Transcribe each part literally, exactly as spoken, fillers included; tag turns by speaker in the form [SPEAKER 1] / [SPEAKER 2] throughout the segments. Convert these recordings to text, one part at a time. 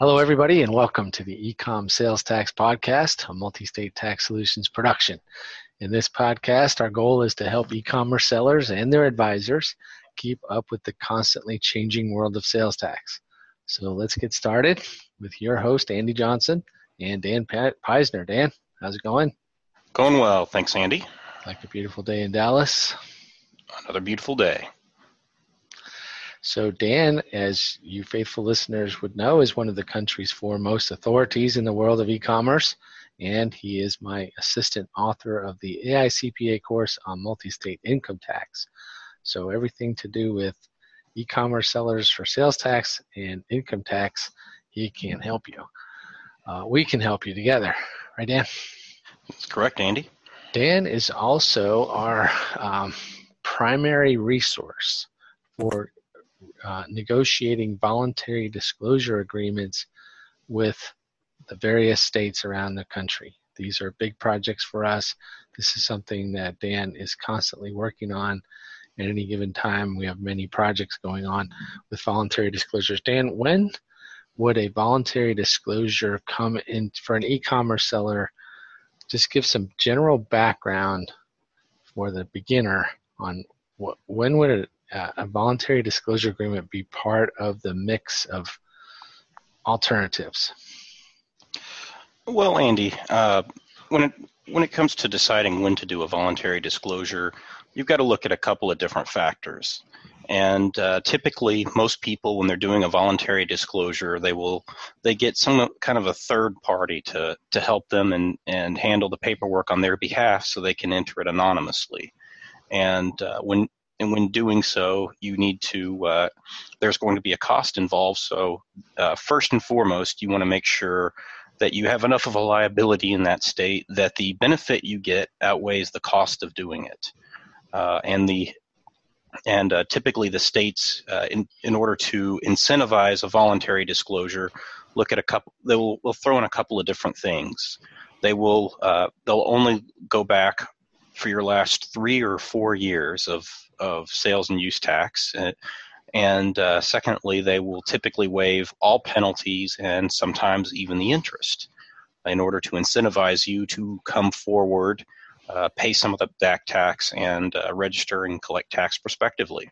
[SPEAKER 1] Hello, everybody, and welcome to the Ecom Sales Tax Podcast, a multi-state tax solutions production. In this podcast, our goal is to help e-commerce sellers and their advisors keep up with the constantly changing world of sales tax. So let's get started with your host, Andy Johnson, and Dan Peisner. Dan, how's it going?
[SPEAKER 2] Going well. Thanks, Andy.
[SPEAKER 1] Like a beautiful day in Dallas.
[SPEAKER 2] Another beautiful day.
[SPEAKER 1] So Dan, as you faithful listeners would know, is one of the country's foremost authorities in the world of e-commerce, and he is my assistant author of the A I C P A course on multi-state income tax. So everything to do with e-commerce sellers for sales tax and income tax, he can help you. Uh, we can help you together. Right, Dan?
[SPEAKER 2] That's correct, Andy.
[SPEAKER 1] Dan is also our um, primary resource for Uh, negotiating voluntary disclosure agreements with the various states around the country. These are big projects for us. This is something that Dan is constantly working on. At any given time, we have many projects going on with voluntary disclosures. Dan, when would a voluntary disclosure come in for an e-commerce seller? Just give some general background for the beginner on what, when would it Uh, a voluntary disclosure agreement be part of the mix of alternatives?
[SPEAKER 2] Well, Andy, uh, when it when it comes to deciding when to do a voluntary disclosure, you've got to look at a couple of different factors. And uh, typically, most people, when they're doing a voluntary disclosure, they will they get some kind of a third party to to help them and and handle the paperwork on their behalf, so they can enter it anonymously. And uh, when And when doing so, you need to, uh, there's going to be a cost involved. So uh, first and foremost, you want to make sure that you have enough of a liability in that state that the benefit you get outweighs the cost of doing it. Uh, and the and uh, typically the states, uh, in, in order to incentivize a voluntary disclosure, look at a couple, they will will throw in a couple of different things. They will, uh, they'll only go back for your last three or four years of, of sales and use tax. Uh, and uh, secondly, they will typically waive all penalties and sometimes even the interest in order to incentivize you to come forward, uh, pay some of the back tax, and uh, register and collect tax prospectively.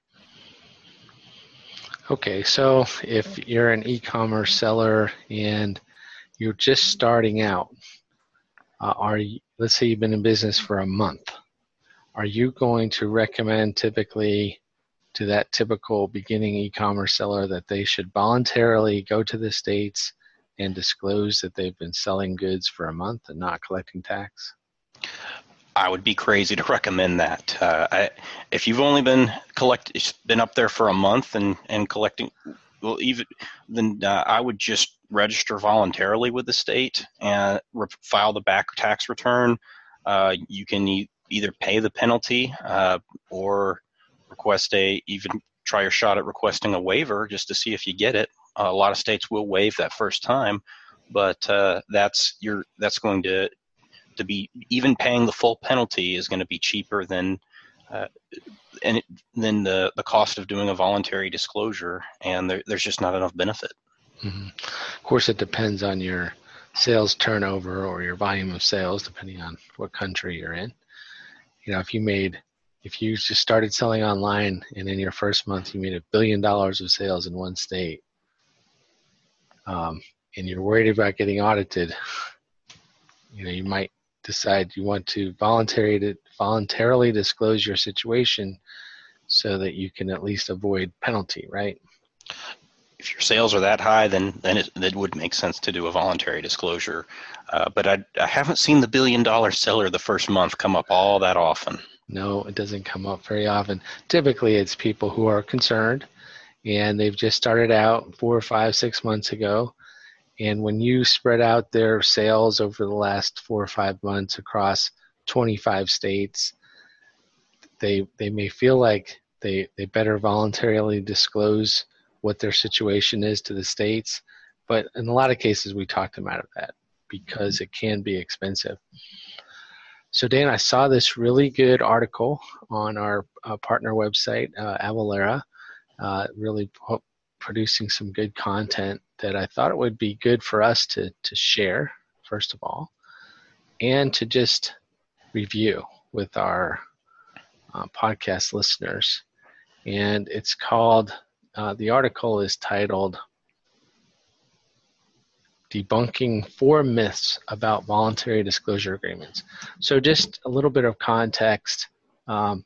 [SPEAKER 1] Okay, so if you're an e-commerce seller and you're just starting out, uh, are you, let's say you've been in business for a month, are you going to recommend typically to that typical beginning e-commerce seller that they should voluntarily go to the states and disclose that they've been selling goods for a month and not collecting tax?
[SPEAKER 2] I would be crazy to recommend that. Uh, I, if you've only been collect, been up there for a month and, and collecting, well, even then, uh, I would just register voluntarily with the state and re- file the back tax return. Uh, you can e- either pay the penalty uh, or request a even try your shot at requesting a waiver just to see if you get it. Uh, a lot of states will waive that first time, but uh, that's your that's going to to be even paying the full penalty is going to be cheaper than uh, and it, than the the cost of doing a voluntary disclosure, and there, there's just not enough benefit.
[SPEAKER 1] Mm-hmm. Of course, it depends on your sales turnover or your volume of sales, depending on what country you're in. You know, if you made, if you just started selling online and in your first month you made a billion dollars of sales in one state, um, and you're worried about getting audited, you know, you might decide you want to voluntarily to voluntarily disclose your situation so that you can at least avoid penalty, right?
[SPEAKER 2] If your sales are that high, then then it, it would make sense to do a voluntary disclosure. Uh, but I, I haven't seen the billion dollar seller the first month come up all that often.
[SPEAKER 1] No, it doesn't come up very often. Typically, it's people who are concerned and they've just started out four or five, six months ago. And when you spread out their sales over the last four or five months across twenty-five states, they they may feel like they, they better voluntarily disclose what their situation is to the states. But in a lot of cases, we talk them out of that because it can be expensive. So Dan, I saw this really good article on our uh, partner website, uh, Avalara, uh, really po- producing some good content that I thought it would be good for us to, to share, first of all, and to just review with our uh, podcast listeners. And it's called, uh, the article is titled, Debunking Four Myths About Voluntary Disclosure Agreements. So just a little bit of context. Um,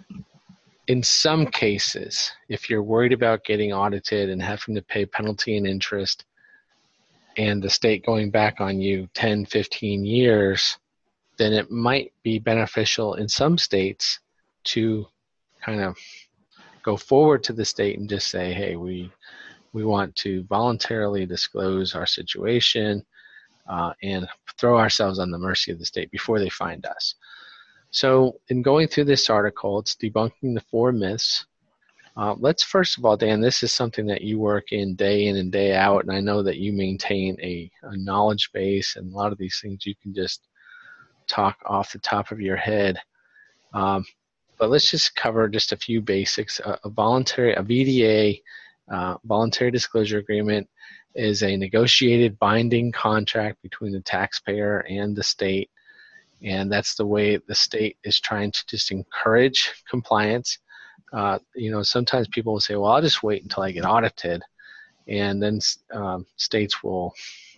[SPEAKER 1] in some cases, if you're worried about getting audited and having to pay penalty and interest and the state going back on you ten, fifteen years, then it might be beneficial in some states to kind of go forward to the state and just say, hey, we we want to voluntarily disclose our situation uh, and throw ourselves on the mercy of the state before they find us. So in going through this article, it's debunking the four myths. Uh, let's first of all, Dan, this is something that you work in day in and day out, and I know that you maintain a, a knowledge base, and a lot of these things you can just talk off the top of your head. Um, but let's just cover just a few basics. A, a voluntary, a V D A, uh, voluntary disclosure agreement, is a negotiated binding contract between the taxpayer and the state, and that's the way the state is trying to just encourage compliance. Uh, you know, sometimes people will say, well, I'll just wait until I get audited, and then um, states will,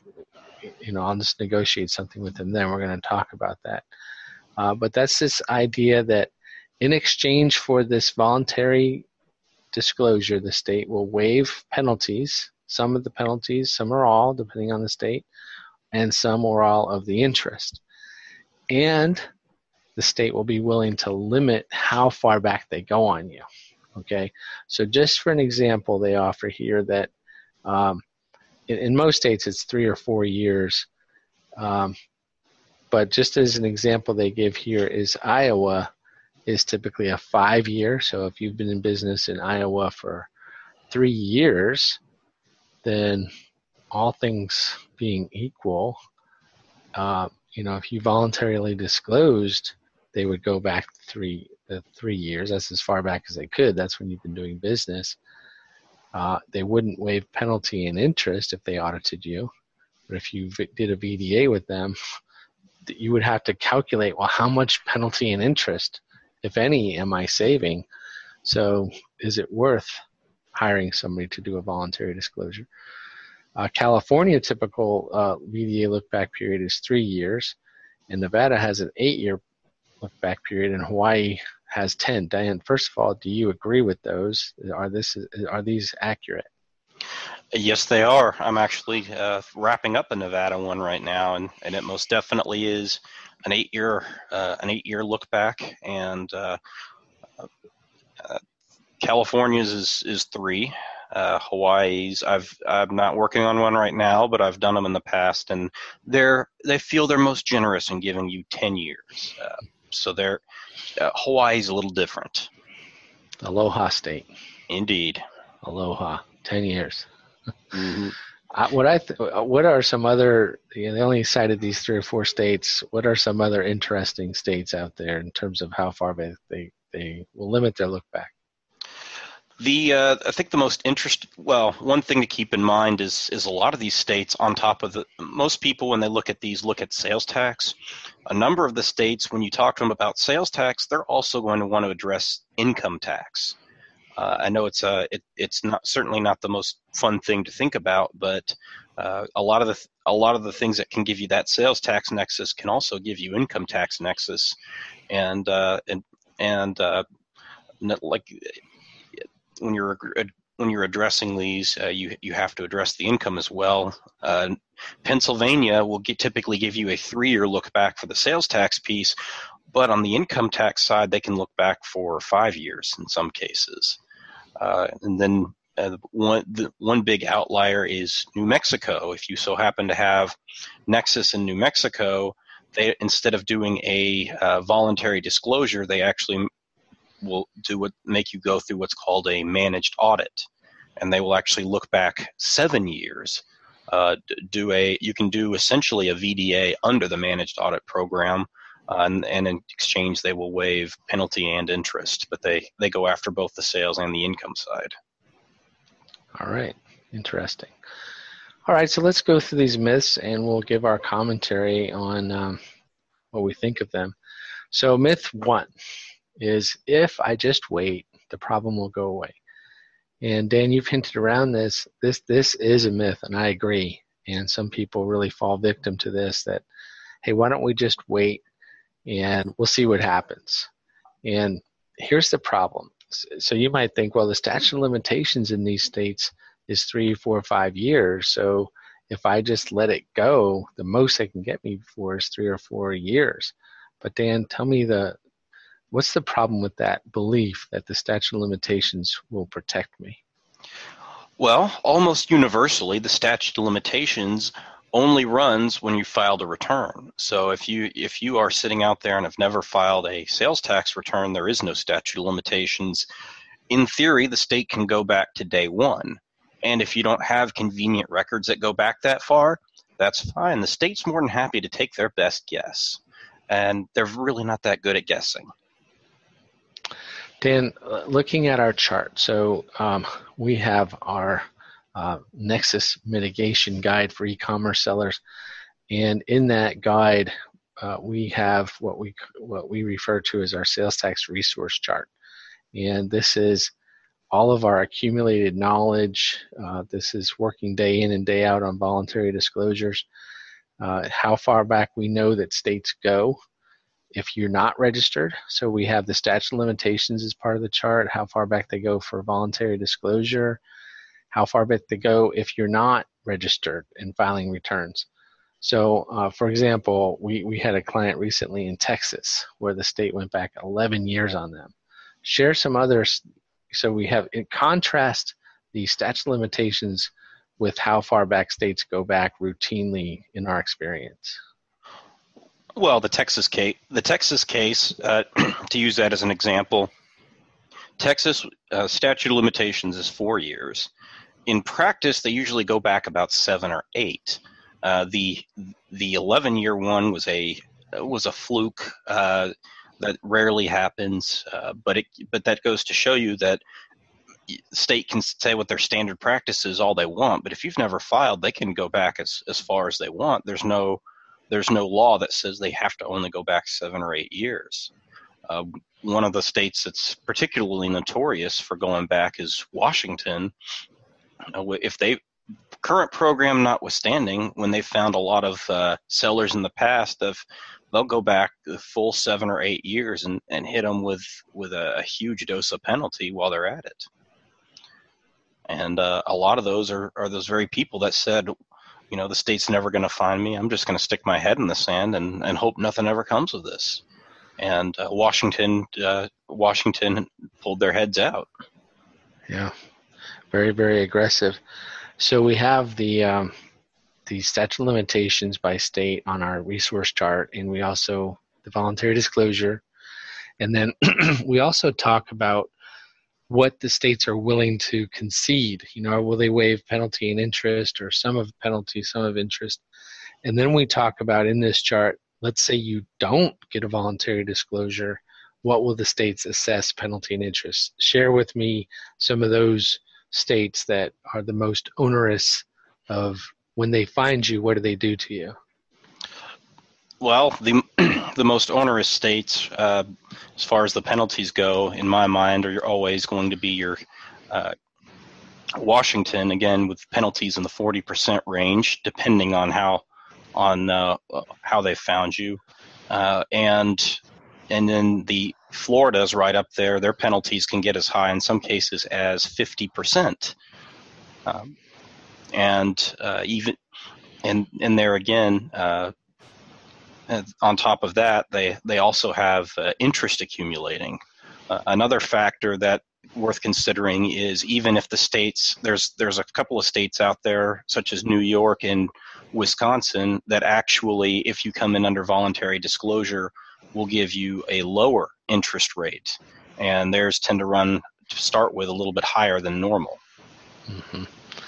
[SPEAKER 1] you know, I'll just negotiate something with them then. We're going to talk about that. Uh, but that's this idea that in exchange for this voluntary disclosure, the state will waive penalties, some of the penalties, some or all, depending on the state, and some or all of the interest. And the state will be willing to limit how far back they go on you. Okay, so just for an example, they offer here that um, in, in most states it's three or four years. Um, but just as an example they give here is Iowa is typically a five year. So if you've been in business in Iowa for three years, then all things being equal, uh, you know, if you voluntarily disclosed, they would go back three the three years. That's as far back as they could. That's when you've been doing business. Uh, they wouldn't waive penalty and interest if they audited you. But if you v- did a V D A with them, you would have to calculate, well, how much penalty and interest, if any, am I saving? So is it worth hiring somebody to do a voluntary disclosure? Uh, California typical uh, V D A look-back period is three years, and Nevada has an eight-year look-back period, and Hawaii has ten. Diane, first of all, do you agree with those? Are this are these accurate?
[SPEAKER 2] Yes, they are. I'm actually uh, wrapping up a Nevada one right now, and, and it most definitely is an eight-year uh, an eight-year look back, and uh, uh, California's is is three. Uh, Hawaii's, I've I'm not working on one right now, but I've done them in the past, and they're they feel they're most generous in giving you ten years. Uh, so they're uh, Hawaii's a little different.
[SPEAKER 1] Aloha State.
[SPEAKER 2] Indeed.
[SPEAKER 1] Aloha. Ten years.
[SPEAKER 2] Mm-hmm.
[SPEAKER 1] I, what I th- what are some other? You know, they only cited these three or four states. What are some other interesting states out there in terms of how far they they, they will limit their look back?
[SPEAKER 2] The uh, I think the most interest. Well, one thing to keep in mind is is a lot of these states, on top of the most people when they look at these look at sales tax. A number of the states, when you talk to them about sales tax, they're also going to want to address income tax. Uh, I know it's uh, it, it's not certainly not the most fun thing to think about, but uh, a lot of the a lot of the things that can give you that sales tax nexus can also give you income tax nexus, and uh, and and uh, like when you're when you're addressing these, uh, you you have to address the income as well. Uh, Pennsylvania will get, typically give you a three-year look back for the sales tax piece, but on the income tax side, they can look back for five years in some cases. Uh, and then uh, one the one big outlier is New Mexico. If you so happen to have Nexus in New Mexico, they instead of doing a uh, voluntary disclosure, they actually will do what make you go through what's called a managed audit, and they will actually look back seven years. Uh, do a you can do essentially a V D A under the managed audit program. Uh, and, and in exchange, they will waive penalty and interest, but they, they go after both the sales and the income side.
[SPEAKER 1] All right. Interesting. All right, so let's go through these myths and we'll give our commentary on um, what we think of them. So myth one is, if I just wait, the problem will go away. And Dan, you've hinted around this. This this is a myth, and I agree. And some people really fall victim to this, that, hey, why don't we just wait and we'll see what happens? And here's the problem. So you might think, well, the statute of limitations in these states is three, four, five years. So if I just let it go, the most they can get me for is three or four years. But Dan, tell me the what's the problem with that belief that the statute of limitations will protect me?
[SPEAKER 2] Well, almost universally, the statute of limitations only runs when you filed a return. So if you if you are sitting out there and have never filed a sales tax return, there is no statute of limitations. In theory, the state can go back to day one. And if you don't have convenient records that go back that far, that's fine. The state's more than happy to take their best guess. And they're really not that good at guessing.
[SPEAKER 1] Dan, uh, looking at our chart, so um, we have our uh, Nexus mitigation guide for e-commerce sellers, and in that guide, uh, we have what we what we refer to as our sales tax resource chart, and this is all of our accumulated knowledge. Uh, this is working day in and day out on voluntary disclosures. Uh, how far back we know that states go if you're not registered. So we have the statute of limitations as part of the chart, how far back they go for voluntary disclosure, how far back they go if you're not registered and filing returns. So uh, for example, we, we had a client recently in Texas where the state went back eleven years on them. Share some others. So we have, in contrast, the statute of limitations with how far back states go back routinely in our experience.
[SPEAKER 2] Well, the Texas case, the Texas case, uh, to use that as an example, Texas uh, statute of limitations is four years. In practice, they usually go back about seven or eight. Uh, the the eleven year one was a was a fluke uh, that rarely happens, uh, but it but that goes to show you that the state can say what their standard practice is all they want, but if you've never filed, they can go back as as far as they want. There's no There's no law that says they have to only go back seven or eight years. Uh, one of the states that's particularly notorious for going back is Washington. Uh, if they, current program notwithstanding, when they found a lot of uh, sellers in the past, of they'll go back the full seven or eight years and, and hit them with, with a, a huge dose of penalty while they're at it. And uh, a lot of those are, are those very people that said, you know, the state's never going to find me. I'm just going to stick my head in the sand and, and hope nothing ever comes of this. And uh, Washington, uh, Washington pulled their heads out.
[SPEAKER 1] Yeah, very, very aggressive. So we have the um, the statute of limitations by state on our resource chart, and we also the voluntary disclosure, and then we also talk about what the states are willing to concede. You know, will they waive penalty and interest, or some of penalty, some of interest? And then we talk about in this chart, let's say you don't get a voluntary disclosure, what will the states assess penalty and interest? Share with me some of those states that are the most onerous of when they find you, what do they do to you?
[SPEAKER 2] Well, the the most onerous states, uh, as far as the penalties go, in my mind, are always going to be your uh, Washington, again, with penalties in the forty percent range, depending on how on uh, how they found you, uh, and and then the Florida's right up there. Their penalties can get as high in some cases as fifty percent, um, and uh, even and and there again. Uh, And on top of that, they, they also have uh, interest accumulating. Uh, another factor that worth considering is even if the states, there's there's a couple of states out there, such as New York and Wisconsin, that actually, if you come in under voluntary disclosure, will give you a lower interest rate. And theirs tend to run, to start with, a little bit higher than normal.
[SPEAKER 1] Mm-hmm.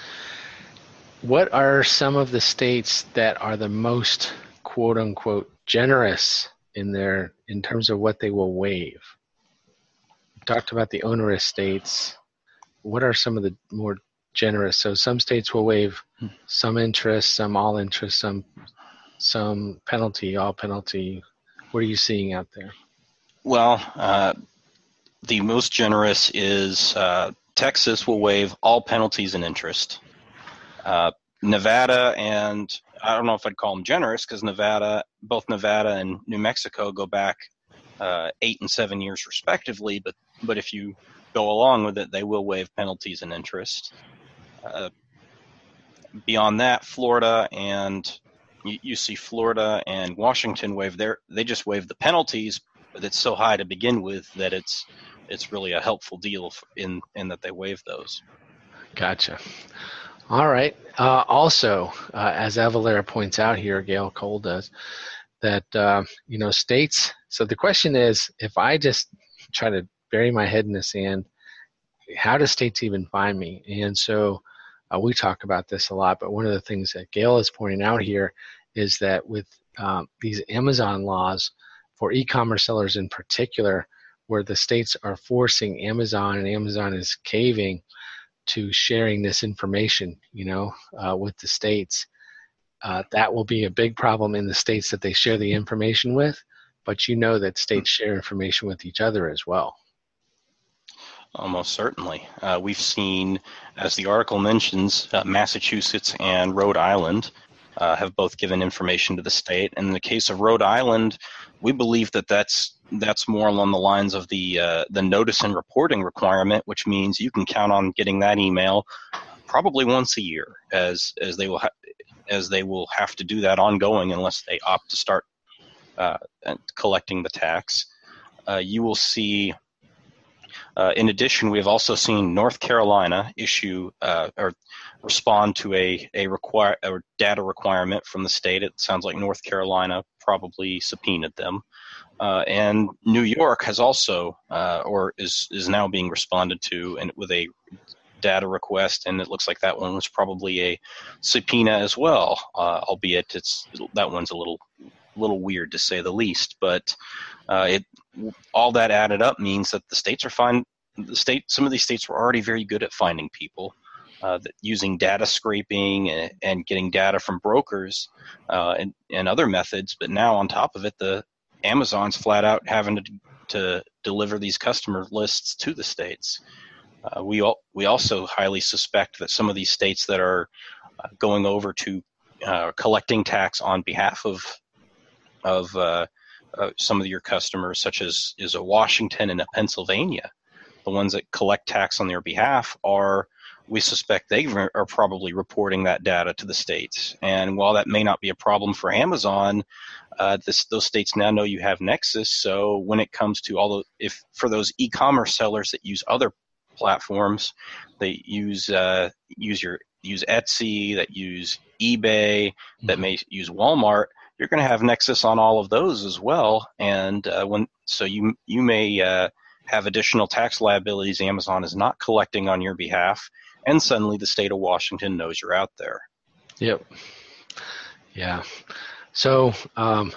[SPEAKER 1] What are some of the states that are the most quote unquote generous in their in terms of what they will waive? We talked about the onerous states. What are some of the more generous? So some states will waive some interest, some all interest, some some penalty, all penalty. What are you seeing out there?
[SPEAKER 2] Well, uh, the most generous is uh, Texas will waive all penalties and interest. Uh, Nevada and I don't know if I'd call them generous because Nevada, both Nevada and New Mexico go back uh, eight and seven years respectively. But but if you go along with it, they will waive penalties and interest. Uh, beyond that, Florida and you, you see Florida and Washington waive their they just waive the penalties, but it's so high to begin with that it's it's really a helpful deal in in that they waive those.
[SPEAKER 1] Gotcha. All right. Uh, also, uh, as Avalara points out here, Gail Cole does, that, uh, you know, states, so the question is, if I just try to bury my head in the sand, how do states even find me? And so uh, we talk about this a lot, but one of the things that Gail is pointing out here is that with um, these Amazon laws for e-commerce sellers in particular, where the states are forcing Amazon and Amazon is caving to sharing this information, you know, uh, with the states. Uh, that will be a big problem in the states that they share the information with, but you know that states share information with each other as well.
[SPEAKER 2] Almost certainly. Uh, we've seen, as the article mentions, uh, Massachusetts and Rhode Island uh, have both given information to the state. And in the case of Rhode Island, we believe that that's that's more along the lines of the uh, the notice and reporting requirement, which means you can count on getting that email probably once a year, as as they will ha- as they will have to do that ongoing unless they opt to start uh, collecting the tax. Uh, you will see. Uh, in addition, we have also seen North Carolina issue uh, or respond to a a, require, a data requirement from the state. It sounds like North Carolina probably subpoenaed them. Uh, and New York has also, uh, or is is now being responded to, and with a data request, and it looks like that one was probably a subpoena as well. Uh, albeit it's that one's a little little weird to say the least. But uh, it all that added up means that the states are fine. The state, some of these states were already very good at finding people. Uh, that using data scraping and, and getting data from brokers uh, and, and other methods, but now on top of it, the Amazon's flat out having to, to deliver these customer lists to the states. Uh, we all, we also highly suspect that some of these states that are uh, going over to uh, collecting tax on behalf of of uh, uh, some of your customers, such as is a Washington and a Pennsylvania, the ones that collect tax on their behalf are. We suspect they are probably reporting that data to the states. And while that may not be a problem for Amazon, uh, this, those states now know you have Nexus. So when it comes to all the, if for those e-commerce sellers that use other platforms, they use uh, use your use Etsy, that use eBay, that may use Walmart, you're going to have Nexus on all of those as well. And uh, when so you you may uh, have additional tax liabilities Amazon is not collecting on your behalf. And suddenly the state of Washington knows you're out there.
[SPEAKER 1] Yep. Yeah. So um,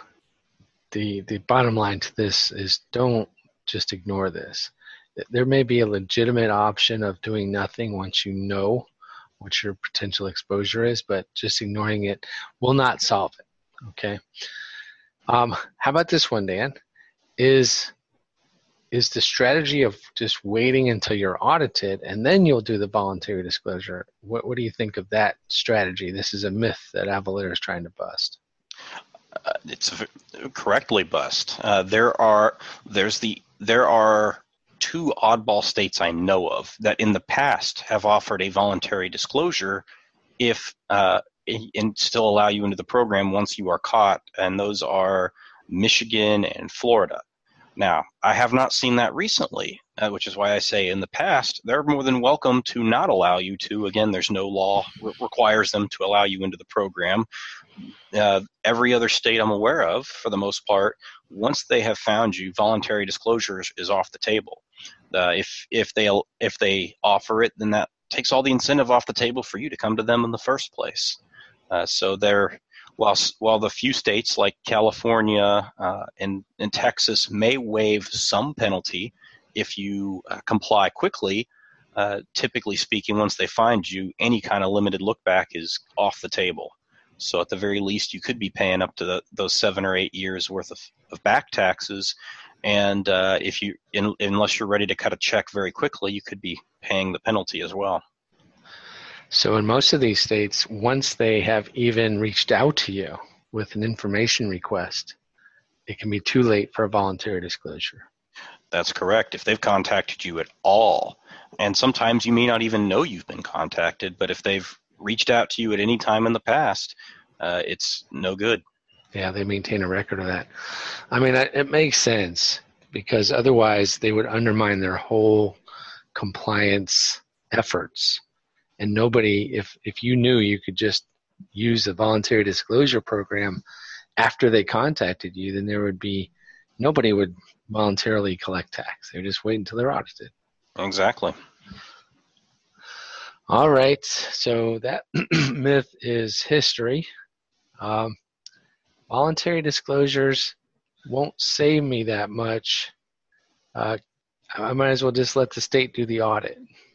[SPEAKER 1] the the bottom line to this is don't just ignore this. There may be a legitimate option of doing nothing once you know what your potential exposure is, but just ignoring it will not solve it. Okay. Um, how about this one, Dan? Is Is the strategy of just waiting until you're audited and then you'll do the voluntary disclosure? What, what do you think of that strategy? This is a myth that Avalara is trying to bust.
[SPEAKER 2] Uh, it's correctly bust. Uh, there are there's the there are two oddball states I know of that in the past have offered a voluntary disclosure if uh, and still allow you into the program once you are caught, and those are Michigan and Florida. Now, I have not seen that recently, uh, which is why I say in the past, they're more than welcome to not allow you to. Again, there's no law that requires them to allow you into the program. Uh, every other state I'm aware of, for the most part, once they have found you, voluntary disclosures is off the table. Uh, if if they if they offer it, then that takes all the incentive off the table for you to come to them in the first place. Uh, so they're While, while the few states like California uh, and, and Texas may waive some penalty if you uh, comply quickly, uh, typically speaking, once they find you, any kind of limited look back is off the table. So at the very least, you could be paying up to the, those seven or eight years worth of, of back taxes. And uh, if you, in, unless you're ready to cut a check very quickly, you could be paying the penalty as well.
[SPEAKER 1] So in most of these states, once they have even reached out to you with an information request, it can be too late for a voluntary disclosure.
[SPEAKER 2] That's correct. If they've contacted you at all, and sometimes you may not even know you've been contacted, but if they've reached out to you at any time in the past, uh, it's no good.
[SPEAKER 1] Yeah, they maintain a record of that. I mean, it makes sense because otherwise they would undermine their whole compliance efforts. And nobody, if, if you knew you could just use the voluntary disclosure program after they contacted you, then there would be, nobody would voluntarily collect tax. They would just wait until they're audited.
[SPEAKER 2] Exactly.
[SPEAKER 1] All right. So that myth is history. Um, voluntary disclosures won't save me that much. Uh, I might as well just let the state do the audit.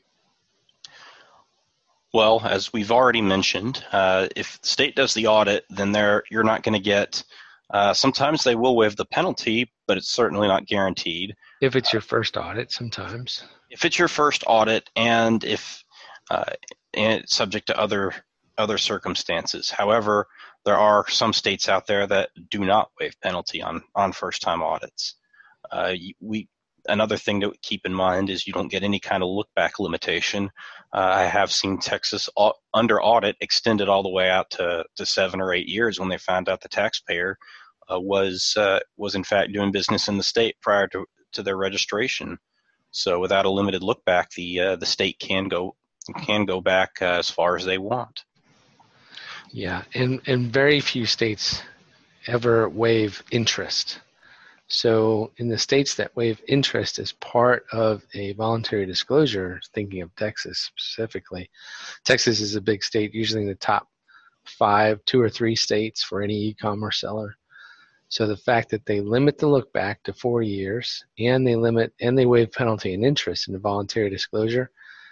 [SPEAKER 2] Well, as we've already mentioned, uh, if the state does the audit, then they're, you're not going to get, uh, sometimes they will waive the penalty, but it's certainly not guaranteed.
[SPEAKER 1] If it's your first audit, sometimes.
[SPEAKER 2] If it's your first audit and if uh, and it's subject to other other circumstances. However, there are some states out there that do not waive penalty on, on first-time audits. Uh, we Another thing to keep in mind is you don't get any kind of look-back limitation. Uh, I have seen Texas au- under audit extended all the way out to, to seven or eight years when they found out the taxpayer uh, was uh, was in fact doing business in the state prior to, to their registration. So without a limited look-back, the uh, the state can go can go back uh, as far as they want.
[SPEAKER 1] Yeah, and, and very few states ever waive interest. So in the states that waive interest as part of a voluntary disclosure, thinking of Texas specifically, Texas is a big state, usually in the top five, two or three states for any e-commerce seller. So the fact that they limit the look back to four years and they limit and they waive penalty and interest in the voluntary disclosure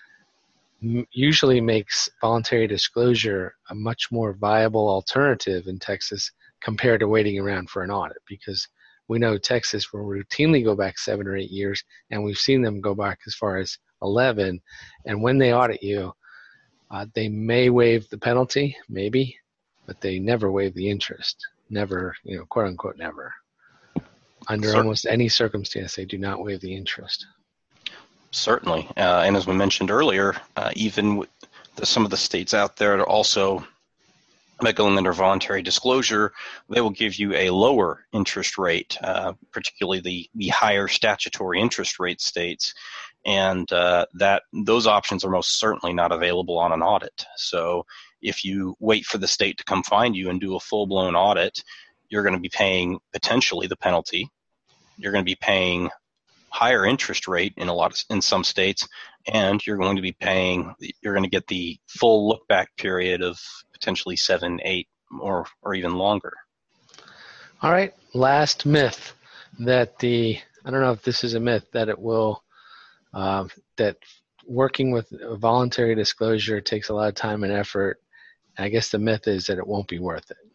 [SPEAKER 1] m- usually makes voluntary disclosure a much more viable alternative in Texas compared to waiting around for an audit, because we know Texas will routinely go back seven or eight years, and we've seen them go back as far as eleven. And when they audit you, uh, they may waive the penalty, maybe, but they never waive the interest. Never, you know, quote unquote, never. Under Certainly. Almost any circumstance, they do not waive the interest.
[SPEAKER 2] Certainly. Uh, and as we mentioned earlier, uh, even with the, some of the states out there are also going under voluntary disclosure, they will give you a lower interest rate, uh, particularly the, the higher statutory interest rate states. And uh, that those options are most certainly not available on an audit. So if you wait for the state to come find you and do a full-blown audit, you're going to be paying potentially the penalty. You're going to be paying higher interest rate in a lot of, in some states, and you're going to be paying, you're going to get the full look-back period of potentially seven, eight, or or even longer.
[SPEAKER 1] All right, last myth that the, I don't know if this is a myth, that it will, uh, that working with a voluntary disclosure takes a lot of time and effort. I guess the myth is that it won't be worth it.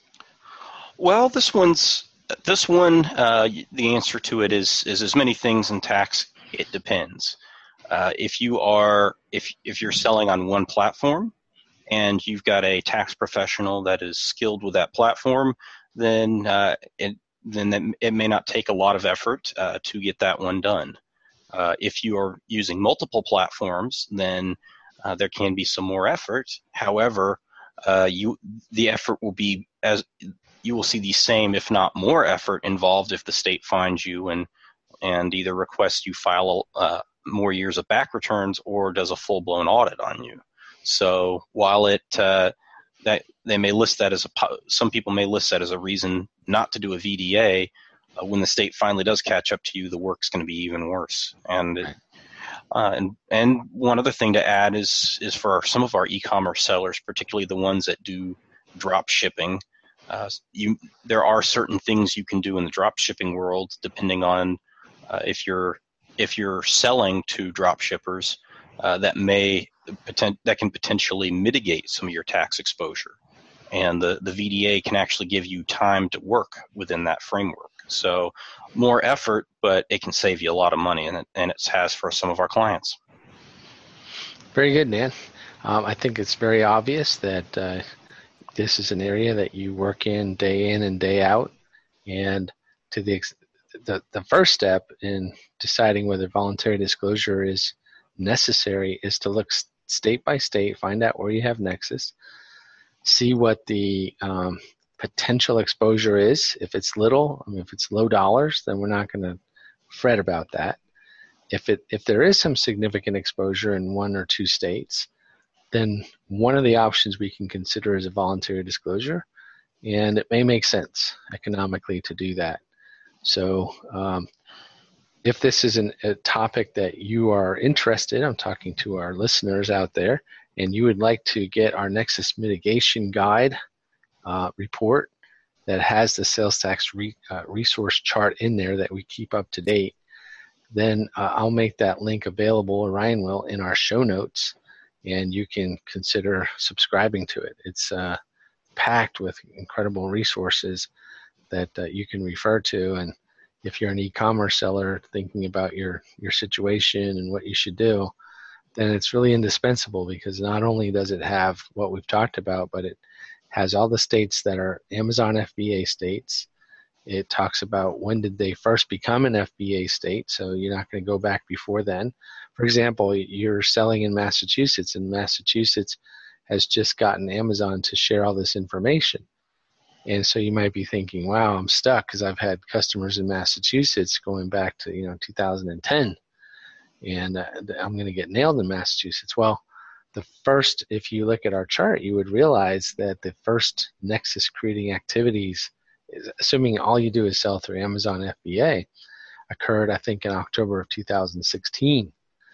[SPEAKER 2] Well, this one's, this one, uh, the answer to it is, is as many things in tax, it depends. Uh, if you are, if if you're selling on one platform, and you've got a tax professional that is skilled with that platform, then uh, it, then that, it may not take a lot of effort uh, to get that one done. Uh, if you are using multiple platforms, then uh, there can be some more effort. However, uh, you the effort will be as you will see the same, if not more, effort involved if the state finds you and and either requests you file uh, more years of back returns or does a full-blown audit on you. So while it uh, that they may list that as a, some people may list that as a reason not to do a V D A, uh, when the state finally does catch up to you, the work's going to be even worse. And it, uh, and and one other thing to add is is for our, some of our e-commerce sellers, particularly the ones that do drop shipping, uh, you there are certain things you can do in the drop shipping world depending on uh, if you're if you're selling to drop shippers. uh, that may potent, that can potentially mitigate some of your tax exposure. And the, the V D A can actually give you time to work within that framework. So more effort, but it can save you a lot of money, and it, and it has for some of our clients.
[SPEAKER 1] Very good, Dan. Um, I think it's very obvious that uh, this is an area that you work in day in and day out. And to the, the the first step in deciding whether voluntary disclosure is necessary is to look state by state, find out where you have nexus, see what the um, potential exposure is. If it's little, I mean, if it's low dollars, then we're not going to fret about that. If it if there is some significant exposure in one or two states, then one of the options we can consider is a voluntary disclosure, and it may make sense economically to do that. So um, if this is an, a topic that you are interested in, I'm talking to our listeners out there, and you would like to get our Nexus Mitigation Guide uh, report that has the sales tax re, uh, resource chart in there that we keep up to date, then uh, I'll make that link available, or Ryan will, in our show notes, and you can consider subscribing to it. It's uh, packed with incredible resources that uh, you can refer to. And if you're an e-commerce seller thinking about your, your situation and what you should do, then it's really indispensable, because not only does it have what we've talked about, but it has all the states that are Amazon F B A states. It talks about when did they first become an F B A state, so you're not going to go back before then. For example, you're selling in Massachusetts, and Massachusetts has just gotten Amazon to share all this information. And so you might be thinking, wow, I'm stuck because I've had customers in Massachusetts going back to, you know, two thousand ten, and uh, I'm going to get nailed in Massachusetts. Well, the first, if you look at our chart, you would realize that the first nexus creating activities, assuming all you do is sell through Amazon F B A, occurred, I think, in October of two thousand sixteen.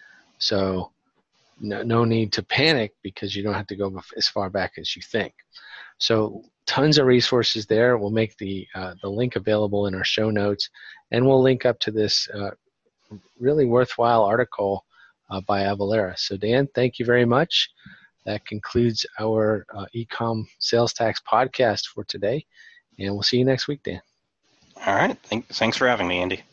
[SPEAKER 1] So no, no need to panic, because you don't have to go as far back as you think. So tons of resources there. We'll make the uh, the link available in our show notes, and we'll link up to this uh, really worthwhile article uh, by Avalara. So Dan, thank you very much. That concludes our uh, Ecom Sales Tax podcast for today. And we'll see you next week, Dan.
[SPEAKER 2] All right. Thanks for having me, Andy.